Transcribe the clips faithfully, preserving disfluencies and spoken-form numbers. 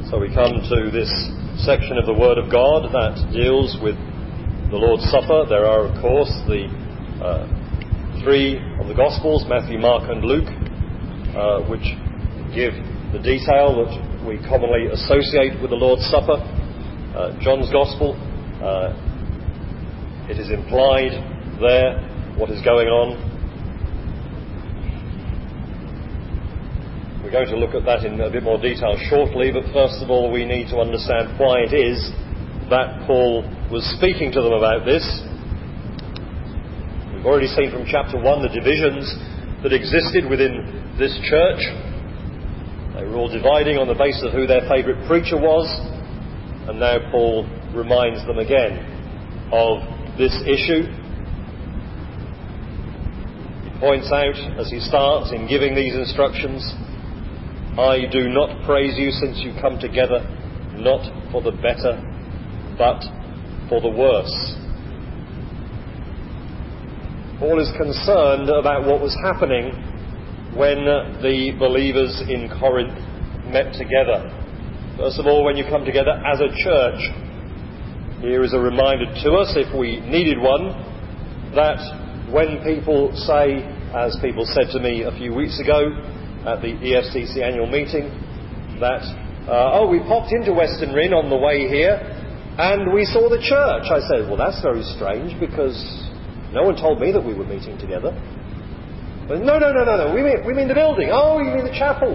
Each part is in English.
So we come to this section of the Word of God that deals with the Lord's Supper. There are, of course, the uh, three of the Gospels, Matthew, Mark and Luke, uh, which give the detail that we commonly associate with the Lord's Supper. Uh, John's Gospel, uh, it is implied there what is going on. We're going to look at that in a bit more detail shortly, but first of all we need to understand why it is that Paul was speaking to them about this. We've already seen from chapter one the divisions that existed within this church. They were all dividing on the basis of who their favourite preacher was, and now Paul reminds them again of this issue. He points out, as he starts in giving these instructions, I do not praise you since you come together, not for the better, but for the worse. Paul is concerned about what was happening when the believers in Corinth met together. First of all, when you come together as a church, here is a reminder to us, if we needed one, that when people say, as people said to me a few weeks ago at the E F C C annual meeting, that, uh, oh, we popped into Western Ryn on the way here and we saw the church. I said, well, that's very strange because no one told me that we were meeting together. But no, no, no, no, no, we mean, we mean the building. Oh, you mean the chapel.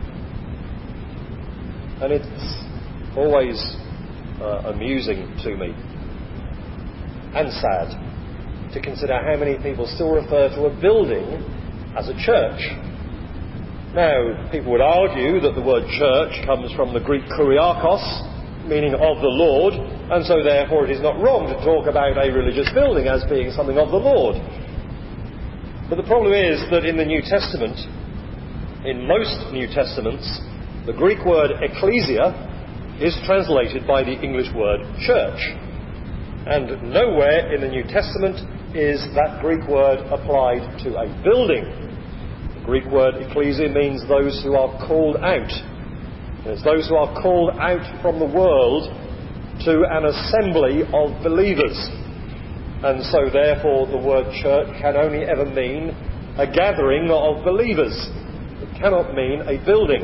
And it's always uh, amusing to me and sad to consider how many people still refer to a building as a church. Now, people would argue that the word church comes from the Greek kuriakos, meaning of the Lord, and so therefore it is not wrong to talk about a religious building as being something of the Lord. But the problem is that in the New Testament, in most New Testaments, the Greek word ecclesia is translated by the English word church. And nowhere in the New Testament is that Greek word applied to a building. Greek word ecclesia means those who are called out. And it's those who are called out from the world to an assembly of believers. And so therefore the word church can only ever mean a gathering of believers. It cannot mean a building.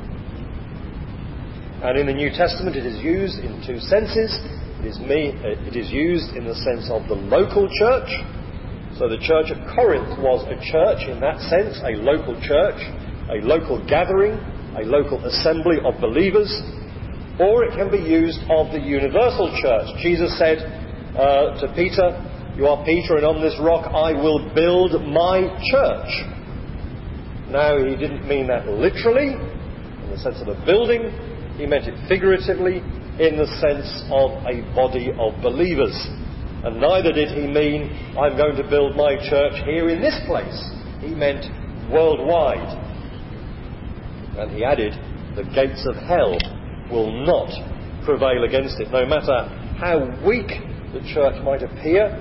And in the New Testament it is used in two senses. It is, me, it is used in the sense of the local church. So the church at Corinth was a church in that sense, a local church, a local gathering, a local assembly of believers, or it can be used of the universal church. Jesus said uh, to Peter, you are Peter, and on this rock I will build my church. Now, he didn't mean that literally, in the sense of a building. He meant it figuratively, in the sense of a body of believers. And neither did he mean, I'm going to build my church here in this place. He meant worldwide. And he added, the gates of hell will not prevail against it. No matter how weak the church might appear,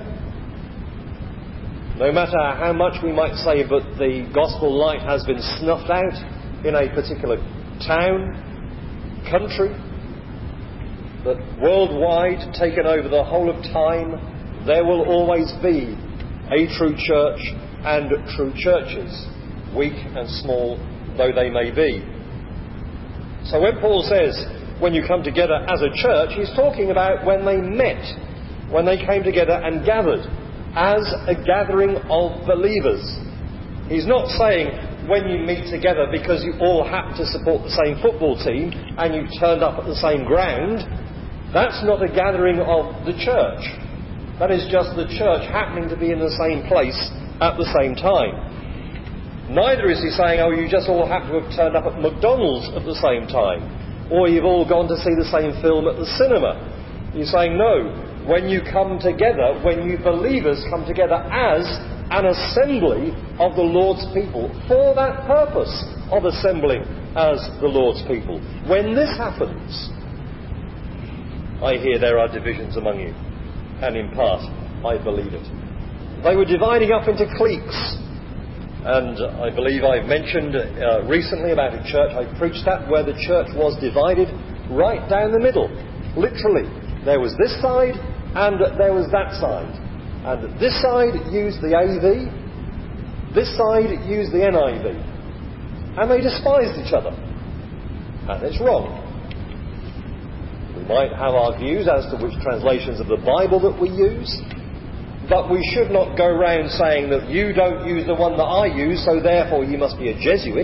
no matter how much we might say but the gospel light has been snuffed out in a particular town, country, that worldwide, taken over the whole of time, there will always be a true church and true churches, weak and small though they may be. So when Paul says, when you come together as a church, he's talking about when they met, when they came together and gathered, as a gathering of believers. He's not saying when you meet together because you all happen to support the same football team and you turned up at the same ground. That's not a gathering of the church. That is just the church happening to be in the same place at the same time. Neither is he saying, oh, you just all happen to have turned up at McDonald's at the same time, or you've all gone to see the same film at the cinema. He's saying, no, when you come together, when you believers come together as an assembly of the Lord's people, for that purpose of assembling as the Lord's people. When this happens, I hear there are divisions among you, and in part, I believe it. They were dividing up into cliques, and I believe I've mentioned uh, recently about a church I preached at where the church was divided right down the middle. Literally, there was this side and there was that side. And this side used the A V, this side used the N I V. And they despised each other. And it's wrong. We might have our views as to which translations of the Bible that we use, but we should not go round saying that you don't use the one that I use, so therefore you must be a Jesuit.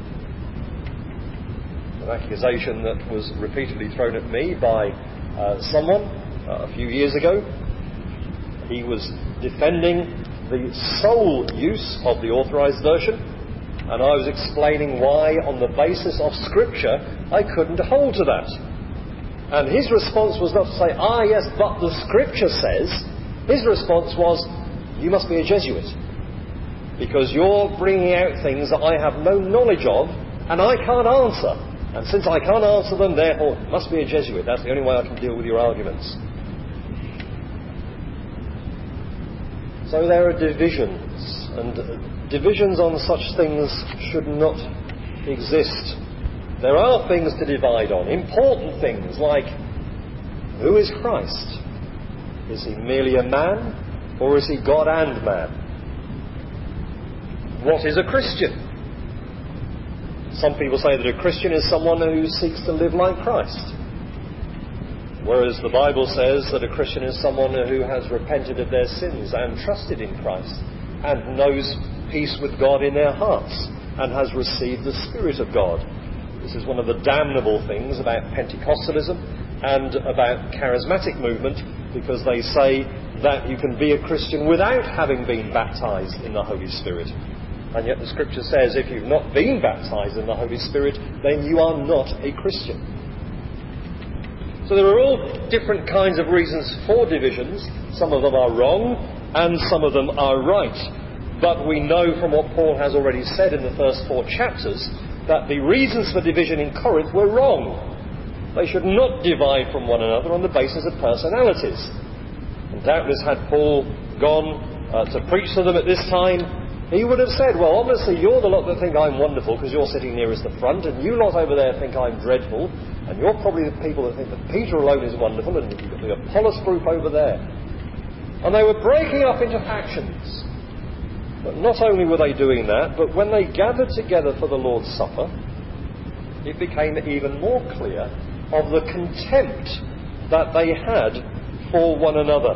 An accusation that was repeatedly thrown at me by uh, someone uh, a few years ago. He was defending the sole use of the authorised version, and I was explaining why, on the basis of Scripture, I couldn't hold to that. And his response was not to say, ah yes, but the Scripture says. His response was, you must be a Jesuit, because you're bringing out things that I have no knowledge of, and I can't answer. And since I can't answer them, therefore, it must be a Jesuit. That's the only way I can deal with your arguments. So there are divisions, and divisions on such things should not exist. There are things to divide on, important things like, who is Christ? Is he merely a man, or is he God and man? What is a Christian? Some people say that a Christian is someone who seeks to live like Christ, whereas the Bible says that a Christian is someone who has repented of their sins and trusted in Christ and knows peace with God in their hearts and has received the Spirit of God. This is one of the damnable things about Pentecostalism and about charismatic movement, because they say that you can be a Christian without having been baptized in the Holy Spirit. And yet the Scripture says if you've not been baptized in the Holy Spirit, then you are not a Christian. So there are all different kinds of reasons for divisions. Some of them are wrong and some of them are right. But we know from what Paul has already said in the first four chapters that the reasons for division in Corinth were wrong. They should not divide from one another on the basis of personalities. And doubtless had Paul gone uh, to preach to them at this time, he would have said, well, obviously you're the lot that think I'm wonderful because you're sitting nearest the front, and you lot over there think I'm dreadful, and you're probably the people that think that Peter alone is wonderful, and you've got the Apollos group over there. And they were breaking up into factions. But not only were they doing that, but when they gathered together for the Lord's Supper, it became even more clear of the contempt that they had for one another.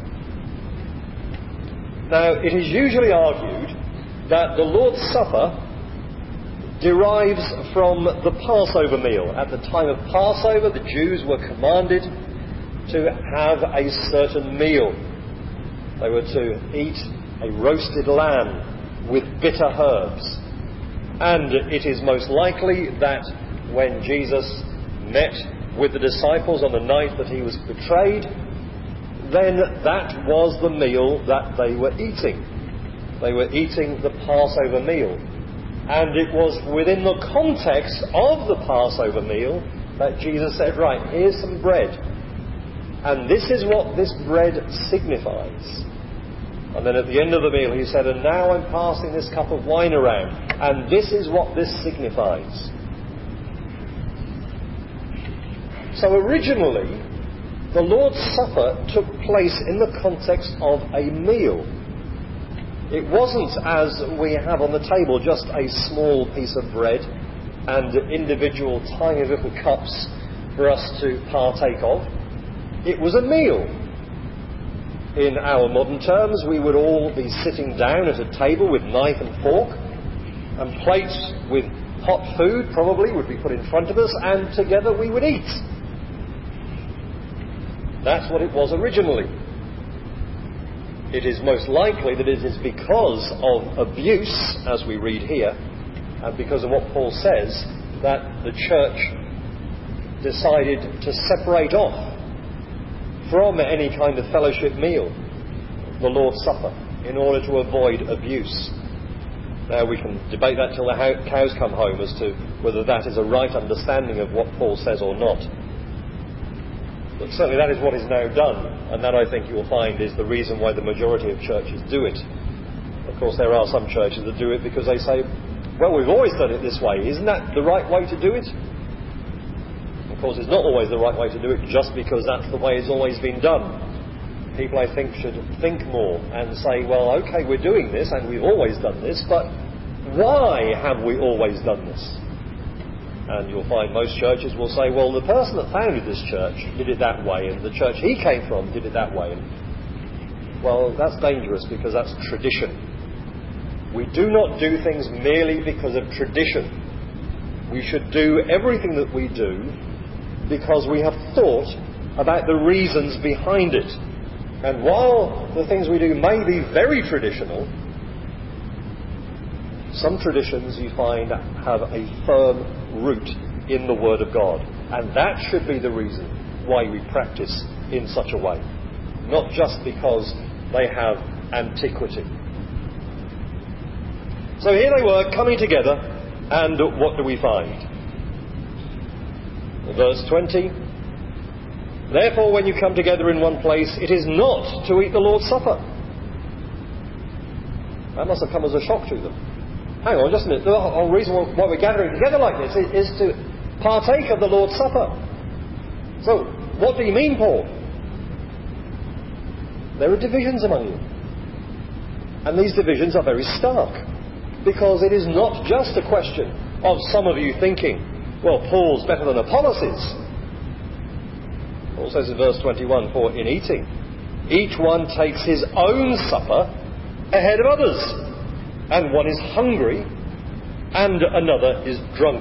Now, it is usually argued that the Lord's Supper derives from the Passover meal. At the time of Passover, the Jews were commanded to have a certain meal. They were to eat a roasted lamb with bitter herbs. And it is most likely that when Jesus met with the disciples on the night that he was betrayed, then that was the meal that they were eating. They were eating the Passover meal. And it was within the context of the Passover meal that Jesus said, right, here's some bread. And this is what this bread signifies. And then at the end of the meal he said, and now I'm passing this cup of wine around, and this is what this signifies. So originally, the Lord's Supper took place in the context of a meal. It wasn't, as we have on the table, just a small piece of bread and individual tiny little cups for us to partake of. It was a meal. In our modern terms, we would all be sitting down at a table with knife and fork, and plates with hot food probably would be put in front of us, and together we would eat. That's what it was originally. It is most likely that it is because of abuse, as we read here, and because of what Paul says, that the church decided to separate off from any kind of fellowship meal, the Lord's Supper, in order to avoid abuse. Now we can debate that till the cows come home as to whether that is a right understanding of what Paul says or not. But certainly that is what is now done, and that I think you will find is the reason why the majority of churches do it. Of course there are some churches that do it because they say, well, we've always done it this way, isn't that the right way to do it? Of course, it's not always the right way to do it just because that's the way it's always been done. People, I think, should think more and say, well, OK, we're doing this and we've always done this, but why have we always done this? And you'll find most churches will say, well, the person that founded this church did it that way, and the church he came from did it that way. And, well, that's dangerous because that's tradition. We do not do things merely because of tradition. We should do everything that we do because we have thought about the reasons behind it. And while the things we do may be very traditional, some traditions you find have a firm root in the Word of God. And that should be the reason why we practice in such a way. Not just because they have antiquity. So here they were coming together, and what do we find? Verse twenty. Therefore, when you come together in one place, it is not to eat the Lord's Supper. That must have come as a shock to them. Hang on, just a minute. The whole reason why we're gathering together like this is to partake of the Lord's Supper. So, what do you mean, Paul? There are divisions among you. And these divisions are very stark. Because it is not just a question of some of you thinking, well, Paul's better than Apollos is. Paul says in verse twenty-one, for in eating, each one takes his own supper ahead of others, and one is hungry, and another is drunk.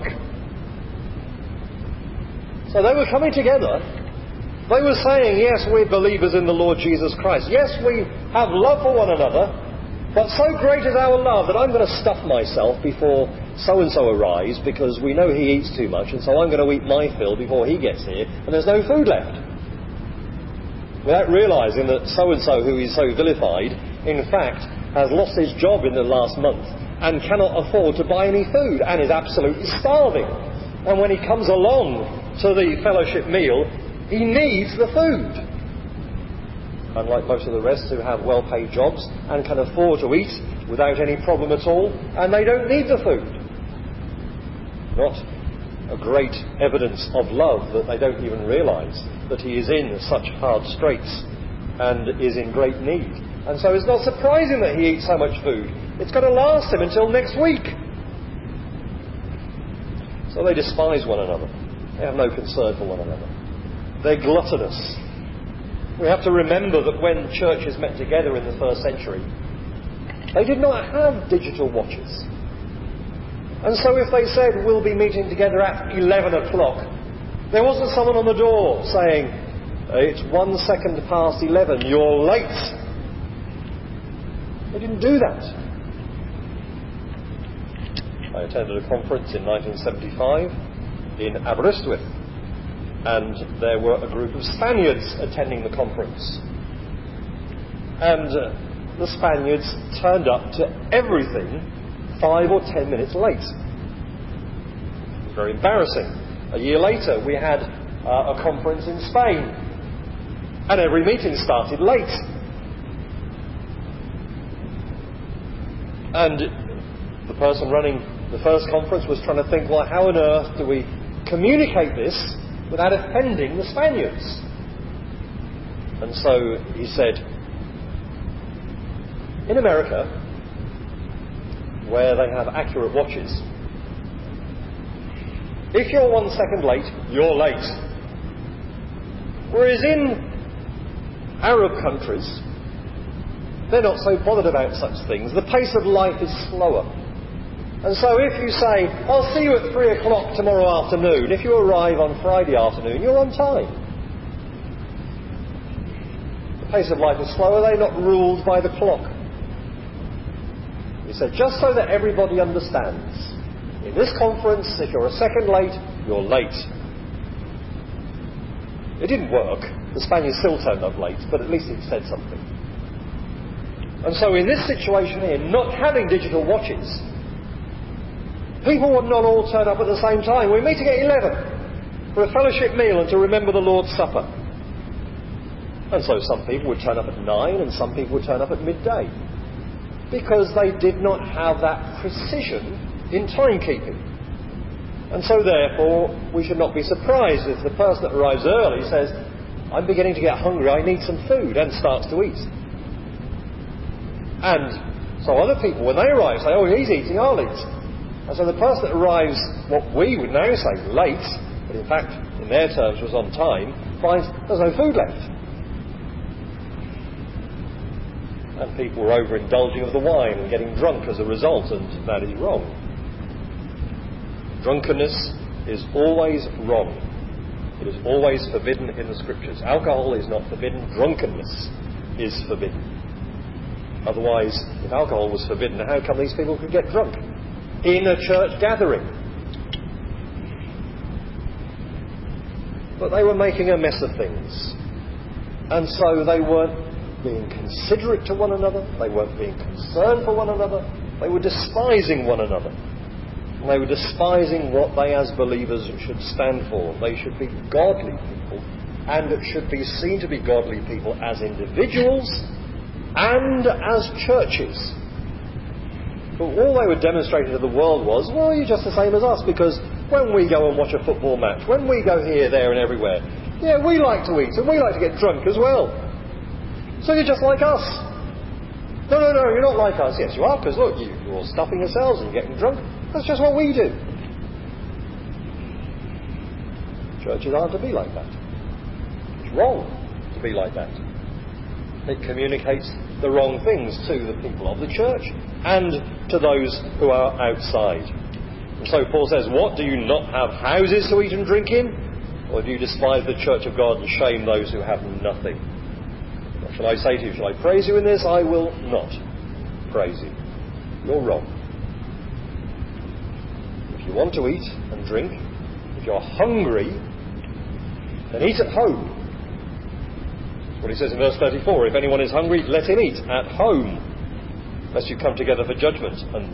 So they were coming together. They were saying, yes, we're believers in the Lord Jesus Christ. Yes, we have love for one another, but so great is our love that I'm going to stuff myself before so-and-so arrives because we know he eats too much, and so I'm going to eat my fill before he gets here, and there's no food left. Without realising that so-and-so who is so vilified, in fact, has lost his job in the last month and cannot afford to buy any food and is absolutely starving. And when he comes along to the fellowship meal, he needs the food. Unlike most of the rest who have well-paid jobs and can afford to eat without any problem at all, and they don't need the food. Not a great evidence of love that they don't even realise that he is in such hard straits and is in great need. And so it's not surprising that he eats so much food. It's going to last him until next week. So they despise one another. They have no concern for one another. They're gluttonous. We have to remember that when churches met together in the first century, they did not have digital watches. And so if they said, we'll be meeting together at eleven o'clock, there wasn't someone on the door saying, it's one second past eleven, you're late. They didn't do that. I attended a conference in nineteen seventy-five in Aberystwyth, and there were a group of Spaniards attending the conference. And uh, the Spaniards turned up to everything five or ten minutes late. It was very embarrassing. A year later, we had uh, a conference in Spain, and every meeting started late. And the person running the first conference was trying to think, well, how on earth do we communicate this without offending the Spaniards? And so he said, in America, where they have accurate watches, if you're one second late, you're late. Whereas in Arab countries, they're not so bothered about such things. The pace of life is slower. And so if you say, I'll see you at three o'clock tomorrow afternoon, if you arrive on Friday afternoon, you're on time. The pace of life is slower. They're not ruled by the clock. He said, just so that everybody understands, in this conference, if you're a second late, you're late. It didn't work. The Spaniards still turned up late, but at least it said something. And so in this situation here, not having digital watches, people would not all turn up at the same time. We're meeting at eleven for a fellowship meal and to remember the Lord's Supper. And so some people would turn up at nine and some people would turn up at midday, because they did not have that precision in timekeeping. And so therefore, we should not be surprised if the person that arrives early says, I'm beginning to get hungry, I need some food, and starts to eat. And so other people, when they arrive, say, oh, he's eating, I'll eat. And so the person that arrives, what we would now say late, but in fact, in their terms was on time, finds there's no food left. And people are overindulging of the wine and getting drunk as a result, and that is wrong. Drunkenness is always wrong. It is always forbidden in the Scriptures. Alcohol is not forbidden. Drunkenness is forbidden. Otherwise, if alcohol was forbidden, how come these people could get drunk in a church gathering? But they were making a mess of things. And so they weren't being considerate to one another. They weren't being concerned for one another. They were despising one another. And they were despising what they as believers should stand for. They should be godly people, and should be seen to be godly people as individuals and as churches. But all they were demonstrating to the world was, well, you're just the same as us, because when we go and watch a football match, when we go here, there and everywhere, yeah, we like to eat and we like to get drunk as well. So you're just like us. No, no, no, you're not like us. Yes, you are, because look, you, you're all stuffing yourselves and getting drunk. That's just what we do. Churches aren't to be like that. It's wrong to be like that. It communicates the wrong things to the people of the church and to those who are outside. And so Paul says, what, do you not have houses to eat and drink in? Or do you despise the church of God and shame those who have nothing? What shall I say to you? Shall I praise you in this? I will not praise you. You're wrong. If you want to eat and drink, if you're hungry, then eat at home. That's what he says in verse thirty-four. If anyone is hungry, let him eat at home, lest you come together for judgment. And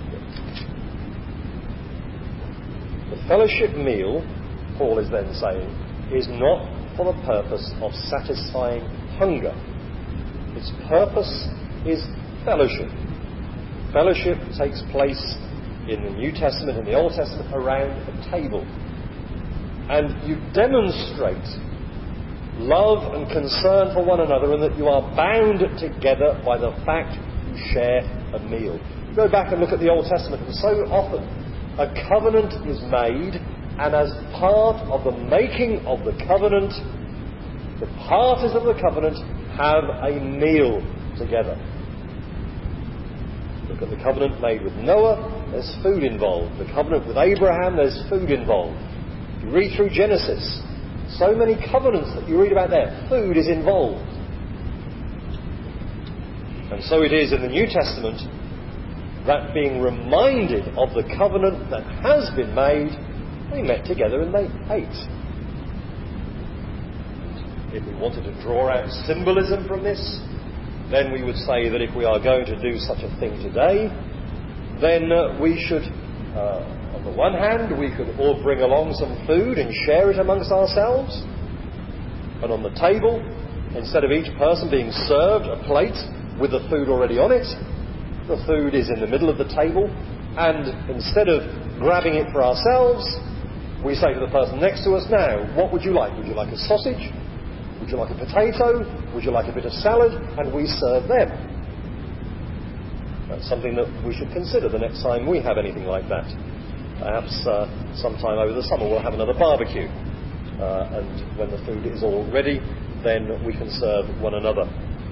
the fellowship meal, Paul is then saying, is not for the purpose of satisfying hunger. Its purpose is fellowship. Fellowship takes place in the New Testament and the Old Testament around a table. And you demonstrate love and concern for one another, and that you are bound together by the fact you share a meal. Go back and look at the Old Testament, and so often a covenant is made, and as part of the making of the covenant, the parties of the covenant have a meal together. Look at the covenant made with Noah, there's food involved. The covenant with Abraham, there's food involved. If you read through Genesis, so many covenants that you read about there, food is involved. And so it is in the New Testament, that being reminded of the covenant that has been made, they met together and they ate. If we wanted to draw out symbolism from this, then we would say that if we are going to do such a thing today, then uh, we should, uh, on the one hand, we could all bring along some food and share it amongst ourselves. And on the table, instead of each person being served a plate with the food already on it, the food is in the middle of the table, and instead of grabbing it for ourselves, we say to the person next to us, now, what would you like? Would you like a sausage? Would you like a potato? Would you like a bit of salad? And we serve them. That's something that we should consider the next time we have anything like that. Perhaps uh, sometime over the summer we'll have another barbecue. Uh, and when the food is all ready, then we can serve one another.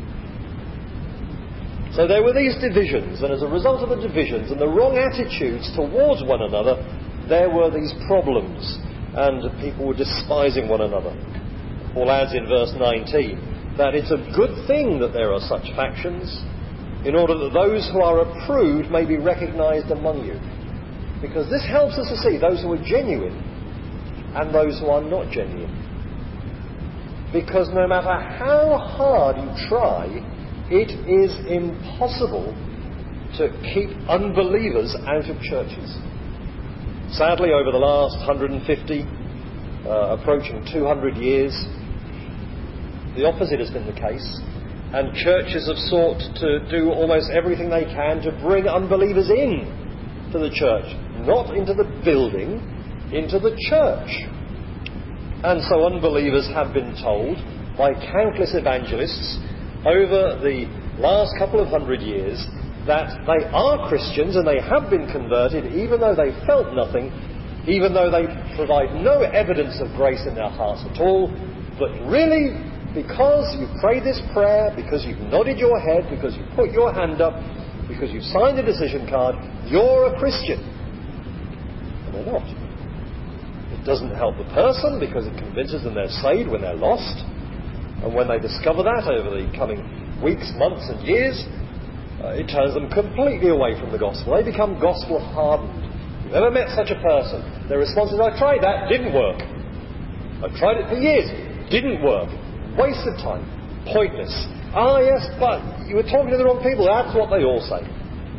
So there were these divisions, and as a result of the divisions and the wrong attitudes towards one another, there were these problems, and people were despising one another. Paul adds in verse nineteen that it's a good thing that there are such factions, in order that those who are approved may be recognized among you. Because this helps us to see those who are genuine and those who are not genuine. Because no matter how hard you try, it is impossible to keep unbelievers out of churches. Sadly, over the last one hundred fifty, uh, approaching two hundred years, the opposite has been the case, and churches have sought to do almost everything they can to bring unbelievers in to the church, not into the building, into the church. And so unbelievers have been told by countless evangelists over the last couple of hundred years that they are Christians and they have been converted even though they felt nothing, even though they provide no evidence of grace in their hearts at all, but really, because you prayed this prayer, because you've nodded your head, because you put your hand up, because you've signed a decision card, you're a Christian. And they're not. It doesn't help the person because it convinces them they're saved when they're lost. And when they discover that over the coming weeks, months and years, uh, it turns them completely away from the gospel. They become gospel hardened. You've ever met such a person? Their response is, I tried that, didn't work. I tried it for years, didn't work. Waste of time. Pointless. Ah, yes, but you were talking to the wrong people. That's what they all say.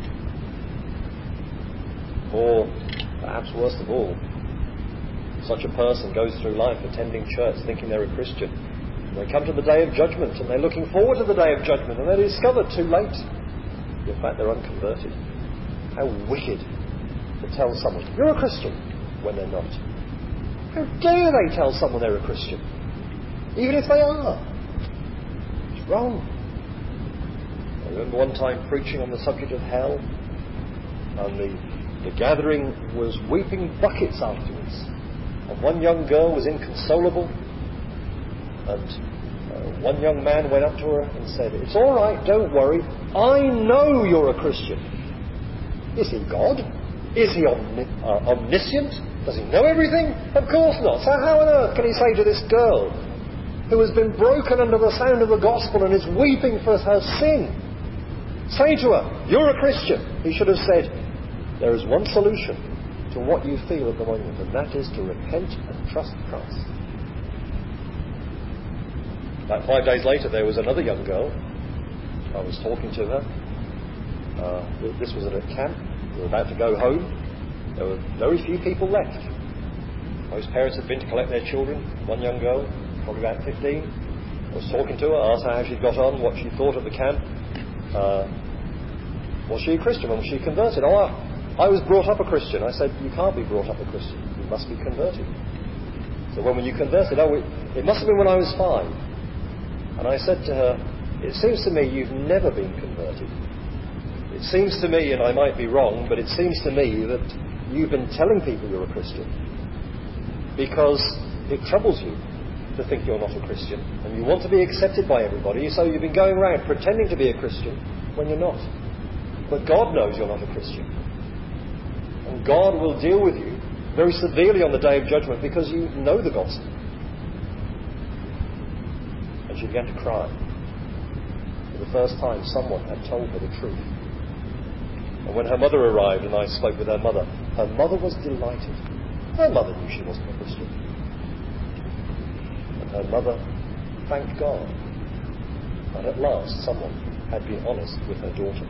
Or, perhaps worst of all, such a person goes through life attending church thinking they're a Christian. And they come to the day of judgment and they're looking forward to the day of judgment and they discover too late. In fact, they're unconverted. How wicked to tell someone, you're a Christian, when they're not. How dare they tell someone they're a Christian? Even if they are. It's wrong. I remember one time preaching on the subject of hell, and the, the gathering was weeping buckets afterwards. And one young girl was inconsolable, and uh, one young man went up to her and said, it's all right, don't worry, I know you're a Christian. Is he God? Is he omni- uh, omniscient? Does he know everything? Of course not. So how on earth can he say to this girl, who has been broken under the sound of the gospel and is weeping for her sin, say to her, you're a Christian? He should have said, there is one solution to what you feel at the moment, and that is to repent and trust Christ. About five days later, there was another young girl. I was talking to her. Uh, this was at a camp. We were about to go home. There were very few people left. Most parents had been to collect their children. One young girl, probably about fifteen. I was talking to her, asked her how she got on, what she thought of the camp. Uh, was she a Christian? Was she converted? Oh, I, I was brought up a Christian. I said, you can't be brought up a Christian. You must be converted. So when were you converted? Oh, it, it must have been when I was five. And I said to her, it seems to me you've never been converted. It seems to me, and I might be wrong, but it seems to me that you've been telling people you're a Christian because it troubles you to think you're not a Christian, and you want to be accepted by everybody, so you've been going around pretending to be a Christian when you're not. But God knows you're not a Christian. And God will deal with you very severely on the day of judgment because you know the gospel. And she began to cry. For the first time, someone had told her the truth. And when her mother arrived and I spoke with her mother, her mother was delighted. Her mother knew she wasn't a Christian. And her mother thanked God that at last someone had been honest with her daughter.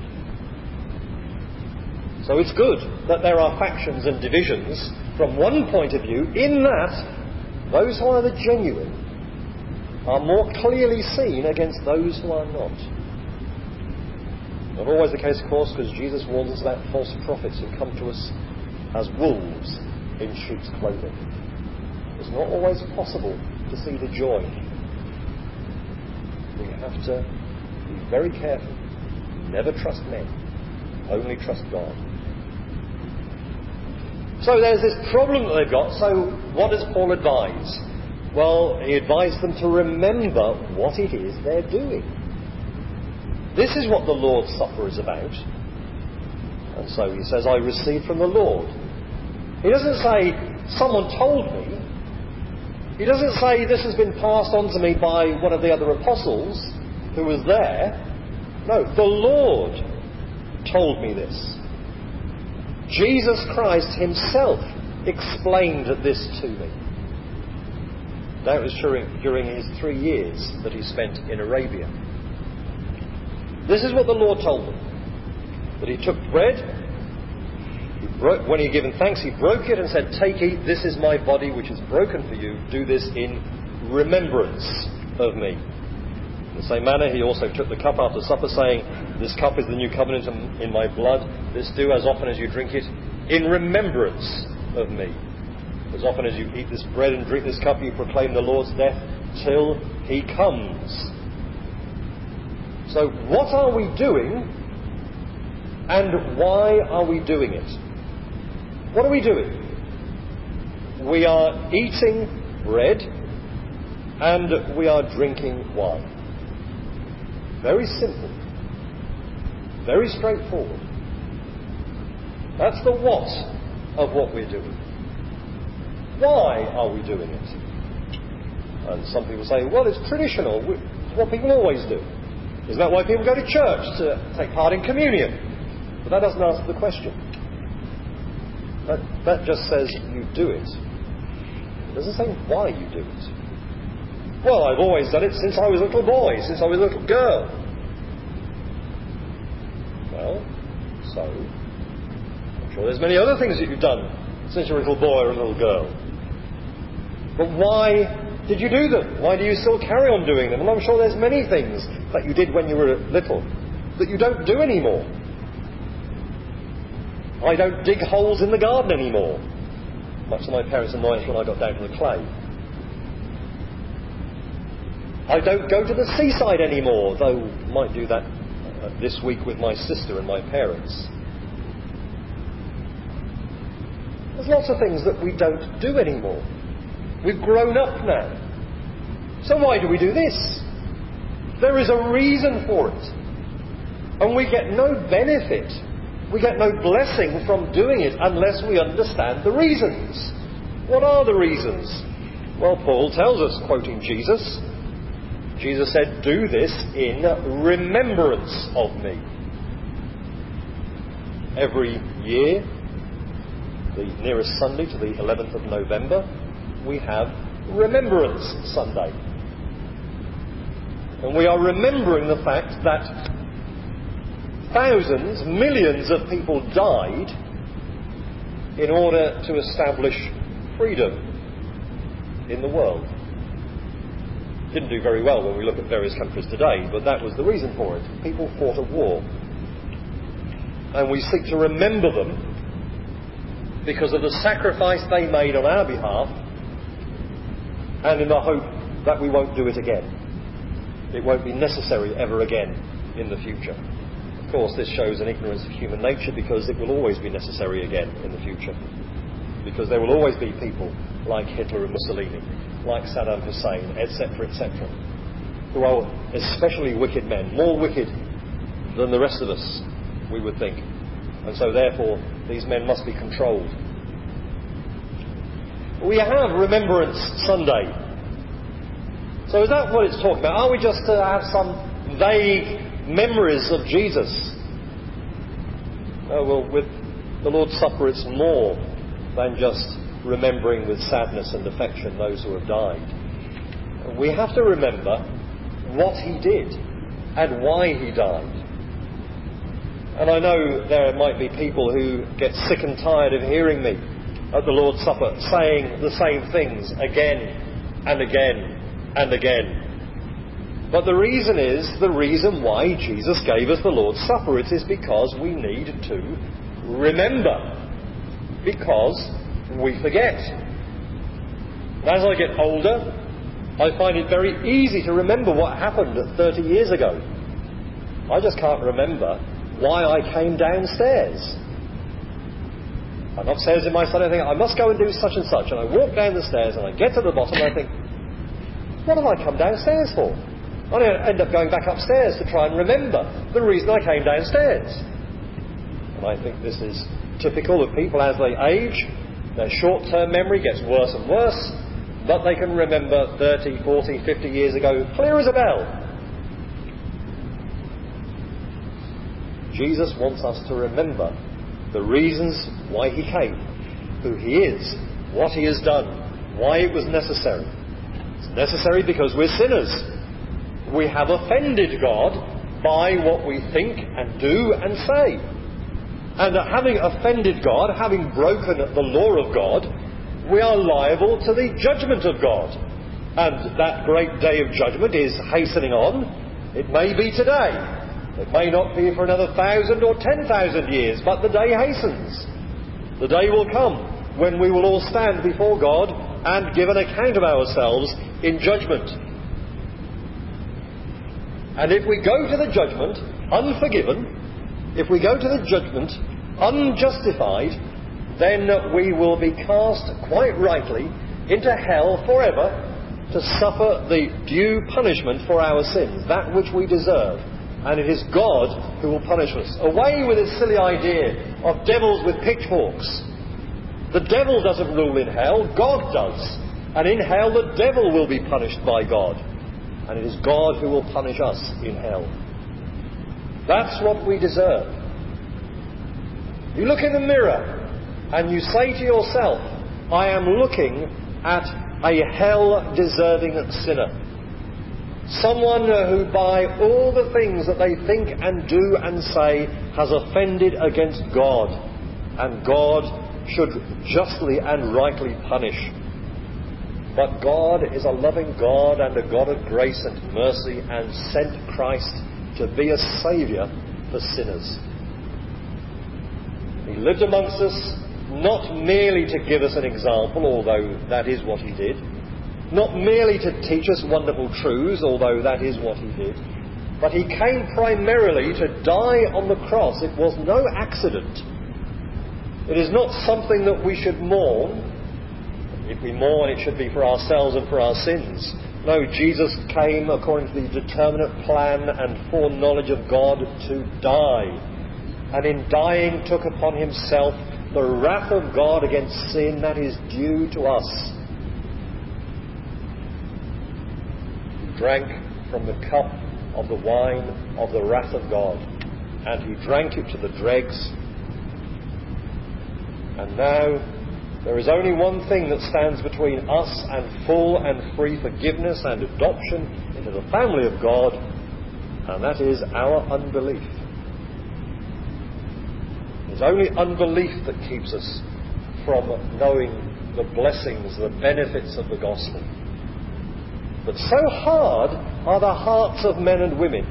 So it's good that there are factions and divisions from one point of view, in that those who are the genuine are more clearly seen against those who are not. Not always the case, of course, because Jesus warns us about false prophets who come to us as wolves in sheep's clothing. It's not always possible to see the joy. We have to be very careful. Never trust men. Only trust God. So there's this problem that they've got. So what does Paul advise? Well, he advised them to remember what it is they're doing. This is what the Lord's Supper is about. And so he says, I received from the Lord. He doesn't say, someone told me. He doesn't say, this has been passed on to me by one of the other apostles who was there. No, the Lord told me this. Jesus Christ himself explained this to me. That was during, during his three years that he spent in Arabia. This is what the Lord told them. That he took bread, he broke, when he had given thanks, he broke it and said, take, eat, this is my body which is broken for you. Do this in remembrance of me. In the same manner, he also took the cup after supper, saying, this cup is the new covenant in my blood. This do as often as you drink it in remembrance of me. As often as you eat this bread and drink this cup, you proclaim the Lord's death till he comes. So what are we doing, and why are we doing it? What are we doing? We are eating bread and we are drinking wine. Very simple. Very straightforward. That's the what of what we're doing. Why are we doing it? And some people say, well, it's traditional. It's what people always do. Isn't that why people go to church, to take part in communion? But that doesn't answer the question. That, that just says you do it. It doesn't say why you do it. Well, I've always done it since I was a little boy, since I was a little girl. Well, so, I'm sure there's many other things that you've done since you were a little boy or a little girl. But why did you do them? Why do you still carry on doing them? And I'm sure there's many things that you did when you were little that you don't do anymore. I don't dig holes in the garden anymore, much to my parents' annoyance when I got down to the clay. I don't go to the seaside anymore, though I might do that uh, this week with my sister and my parents. There's lots of things that we don't do anymore. We've grown up now. So why do we do this? There is a reason for it. And we get no benefit, we get no blessing from doing it unless we understand the reasons. What are the reasons? Well, Paul tells us, quoting Jesus, Jesus said, "Do this in remembrance of me." Every year, the nearest Sunday to the eleventh of November, we have Remembrance Sunday. And we are remembering the fact that thousands, millions of people died in order to establish freedom in the world. Didn't do very well when we look at various countries today, but that was the reason for it. People fought a war. And we seek to remember them because of the sacrifice they made on our behalf, and in the hope that we won't do it again. It won't be necessary ever again in the future. Of course, this shows an ignorance of human nature, because it will always be necessary again in the future. Because there will always be people like Hitler and Mussolini, like Saddam Hussein, et cetera, et cetera, who are especially wicked men, more wicked than the rest of us, we would think. And so therefore, these men must be controlled. We have Remembrance Sunday. So is that what it's talking about? Are we just to have some vague memories of Jesus? Oh, well, with the Lord's Supper it's more than just remembering with sadness and affection those who have died. We have to remember what he did and why he died. And I know there might be people who get sick and tired of hearing me at the Lord's Supper saying the same things again and again and again. But the reason is, the reason why Jesus gave us the Lord's Supper, it is because we need to remember. Because we forget. As I get older, I find it very easy to remember what happened thirty years ago. I just can't remember why I came downstairs. I'm upstairs in my study, I think, I must go and do such and such. And I walk down the stairs and I get to the bottom and I think, what have I come downstairs for? I end up going back upstairs to try and remember the reason I came downstairs. And I think this is typical of people as they age. Their short-term memory gets worse and worse, but they can remember thirty, forty, fifty years ago clear as a bell. Jesus wants us to remember the reasons why he came, who he is, what he has done, why it was necessary. It's necessary because we're sinners. We have offended God by what we think and do and say. And having offended God, having broken the law of God, we are liable to the judgment of God. And that great day of judgment is hastening on. It may be today. It may not be for another thousand or ten thousand years, but the day hastens. The day will come when we will all stand before God and give an account of ourselves in judgment. And if we go to the judgment unforgiven, if we go to the judgment unjustified, then we will be cast, quite rightly, into hell forever to suffer the due punishment for our sins, that which we deserve. And it is God who will punish us. Away with this silly idea of devils with pitchforks. The devil doesn't rule in hell, God does. And in hell the devil will be punished by God. And it is God who will punish us in hell. That's what we deserve. You look in the mirror and you say to yourself, I am looking at a hell-deserving sinner. Someone who by all the things that they think and do and say has offended against God. And God should justly and rightly punish. But God is a loving God and a God of grace and mercy, and sent Christ to be a saviour for sinners. He lived amongst us not merely to give us an example, although that is what he did. Not merely to teach us wonderful truths, although that is what he did. But he came primarily to die on the cross. It was no accident. It is not something that we should mourn. If we mourn, it should be for ourselves and for our sins. No, Jesus came according to the determinate plan and foreknowledge of God to die. And in dying took upon himself the wrath of God against sin that is due to us. He drank from the cup of the wine of the wrath of God, and he drank it to the dregs. And now there is only one thing that stands between us and full and free forgiveness and adoption into the family of God, and that is our unbelief. It's only unbelief that keeps us from knowing the blessings, the benefits of the gospel. But so hard are the hearts of men and women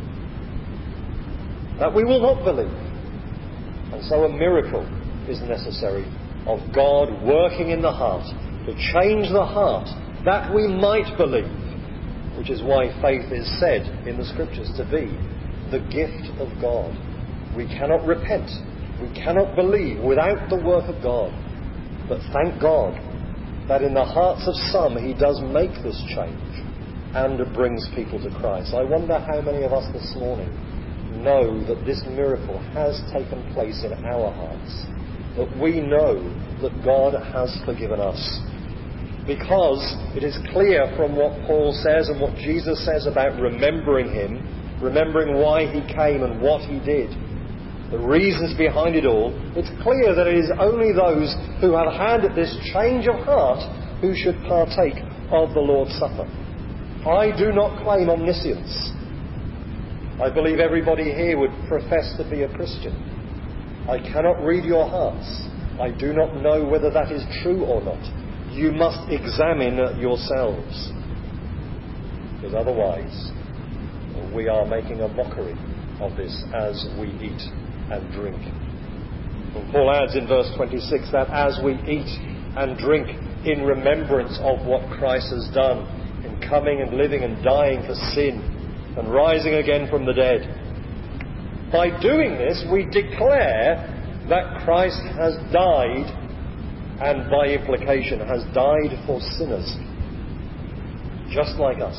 that we will not believe. And so a miracle is necessary of God working in the heart to change the heart that we might believe, which is why faith is said in the Scriptures to be the gift of God. We cannot repent, we cannot believe without the work of God. But thank God that in the hearts of some he does make this change and brings people to Christ. I wonder how many of us this morning know that this miracle has taken place in our hearts, that we know that God has forgiven us. Because it is clear from what Paul says and what Jesus says about remembering him, remembering why he came and what he did, the reasons behind it all, it's clear that it is only those who have had this change of heart who should partake of the Lord's Supper. I do not claim omniscience. I believe everybody here would profess to be a Christian. I cannot read your hearts. I do not know whether that is true or not. You must examine yourselves. Because otherwise, we are making a mockery of this as we eat and drink. And Paul adds in verse twenty-six that as we eat and drink in remembrance of what Christ has done in coming and living and dying for sin and rising again from the dead, by doing this we declare that Christ has died, and by implication has died for sinners, just like us.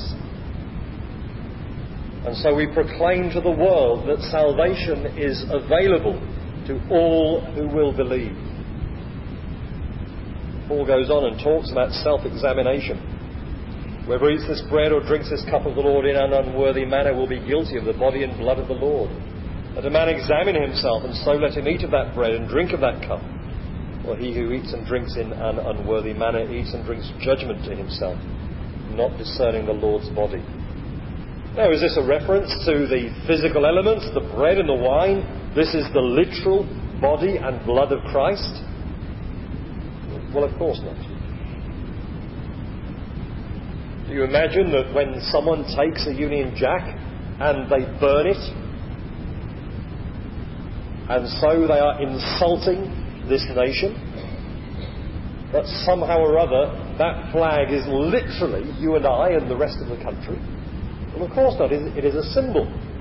And so we proclaim to the world that salvation is available to all who will believe. Paul goes on and talks about self-examination. Whoever eats this bread or drinks this cup of the Lord in an unworthy manner will be guilty of the body and blood of the Lord. Let a man examine himself, and so let him eat of that bread and drink of that cup. For he who eats and drinks in an unworthy manner eats and drinks judgment to himself, not discerning the Lord's body. Now, is this a reference to the physical elements, the bread and the wine? This is the literal body and blood of Christ? Well, of course not. Do you imagine that when someone takes a Union Jack and they burn it, and so they are insulting this nation? that somehow or other that flag is literally you and I and the rest of the country? Well, of course not. It is a symbol.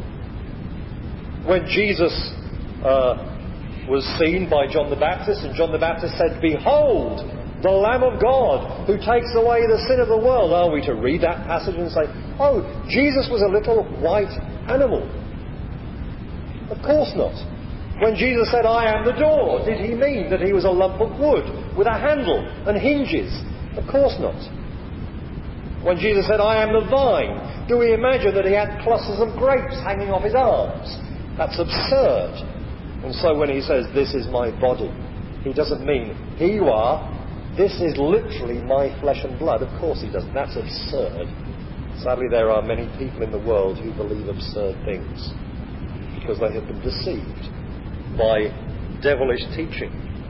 When Jesus uh, was seen by John the Baptist, and John the Baptist said, "Behold, the Lamb of God who takes away the sin of the world." Are we to read that passage and say, "Oh, Jesus was a little white animal"? Of course not. When Jesus said, "I am the door," did he mean that he was a lump of wood with a handle and hinges? Of course not. When Jesus said, "I am the vine," do we imagine that he had clusters of grapes hanging off his arms? That's absurd. And so when he says, "This is my body," he doesn't mean, "Here you are, this is literally my flesh and blood." Of course he doesn't. That's absurd. Sadly, there are many people in the world who believe absurd things because they have been deceived by devilish teaching.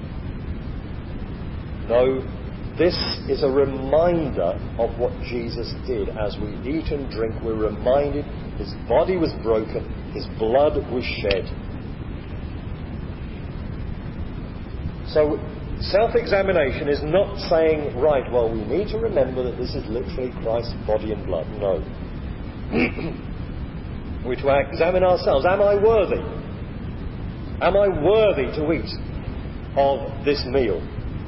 No, this is a reminder of what Jesus did. As we eat and drink, we're reminded his body was broken, his blood was shed. So self-examination is not saying, right, well, we need to remember that this is literally Christ's body and blood. No. We're to examine ourselves. Am I worthy? Am I worthy to eat of this meal?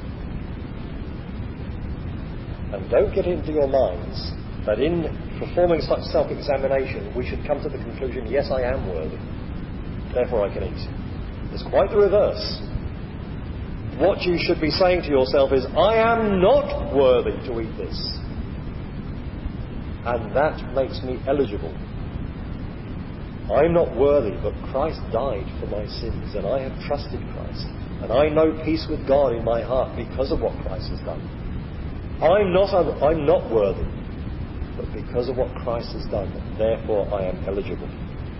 And don't get into your minds that in performing such self-examination we should come to the conclusion, yes, I am worthy, therefore I can eat. It's quite the reverse. What you should be saying to yourself is, I am not worthy to eat this. And that makes me eligible. I'm not worthy, but Christ died for my sins, and I have trusted Christ. And I know peace with God in my heart because of what Christ has done. I'm not, I'm not worthy, but because of what Christ has done, therefore I am eligible.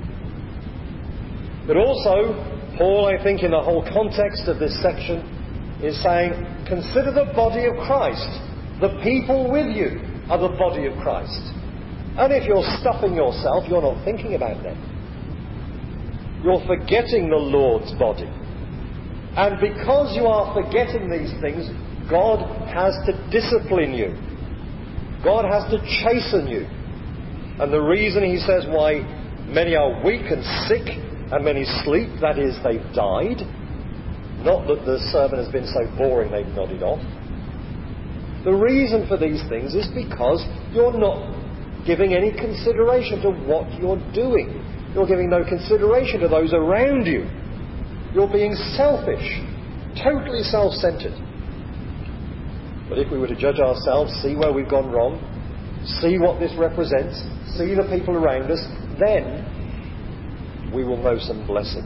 But also, Paul, I think, in the whole context of this section, is saying, consider the body of Christ. The people with you are the body of Christ. And if you're stuffing yourself, you're not thinking about them. You're forgetting the Lord's body. And because you are forgetting these things, God has to discipline you. God has to chasten you. And the reason he says why many are weak and sick and many sleep, that is, they've died. Not that the sermon has been so boring they've nodded off. The reason for these things is because you're not giving any consideration to what you're doing. You're giving no consideration to those around you. You're being selfish, totally self-centered. But if we were to judge ourselves, see where we've gone wrong, see what this represents, see the people around us, then we will know some blessing.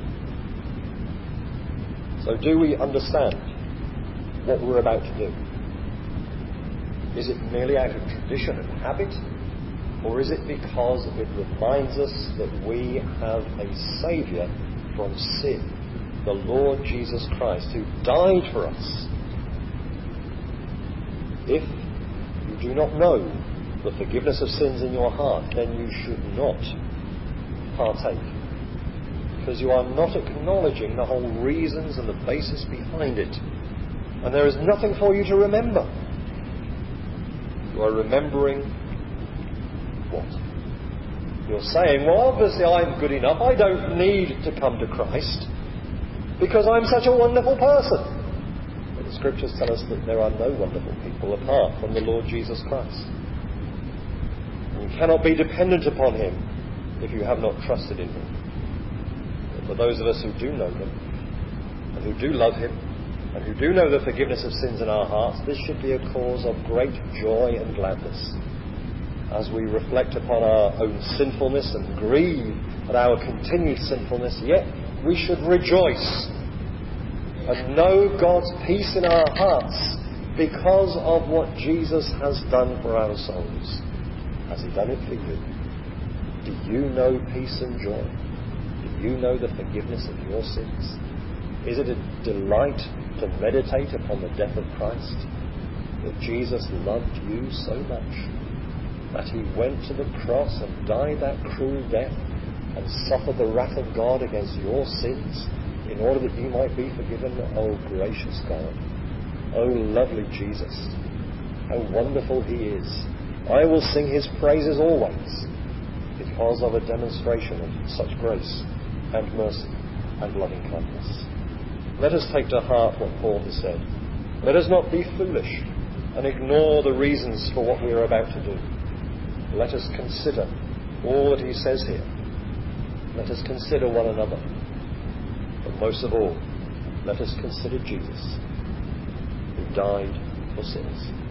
So do we understand what we're about to do? Is it merely out of tradition and habit? Or is it because it reminds us that we have a Saviour from sin, the Lord Jesus Christ, who died for us? If you do not know the forgiveness of sins in your heart, then you should not partake. Because you are not acknowledging the whole reasons and the basis behind it. And there is nothing for you to remember. You are remembering what? You're saying, well, obviously I'm good enough. I don't need to come to Christ because I'm such a wonderful person. But the Scriptures tell us that there are no wonderful people apart from the Lord Jesus Christ. You cannot be dependent upon him if you have not trusted in him. For those of us who do know him, and who do love him, and who do know the forgiveness of sins in our hearts, this should be a cause of great joy and gladness. As we reflect upon our own sinfulness and grieve at our continued sinfulness, yet we should rejoice and know God's peace in our hearts because of what Jesus has done for our souls. Has he done it for you? Do you know peace and joy? Do you know the forgiveness of your sins? Is it a delight to meditate upon the death of Christ? That Jesus loved you so much that he went to the cross and died that cruel death and suffered the wrath of God against your sins in order that you might be forgiven? Oh, gracious God. Oh, lovely Jesus, how wonderful he is. I will sing his praises always because of a demonstration of such grace and mercy and loving kindness. Let us take to heart what Paul has said. Let us not be foolish and ignore the reasons for what we are about to do. Let us consider all that he says here. Let us consider one another. But most of all, let us consider Jesus, who died for sinners.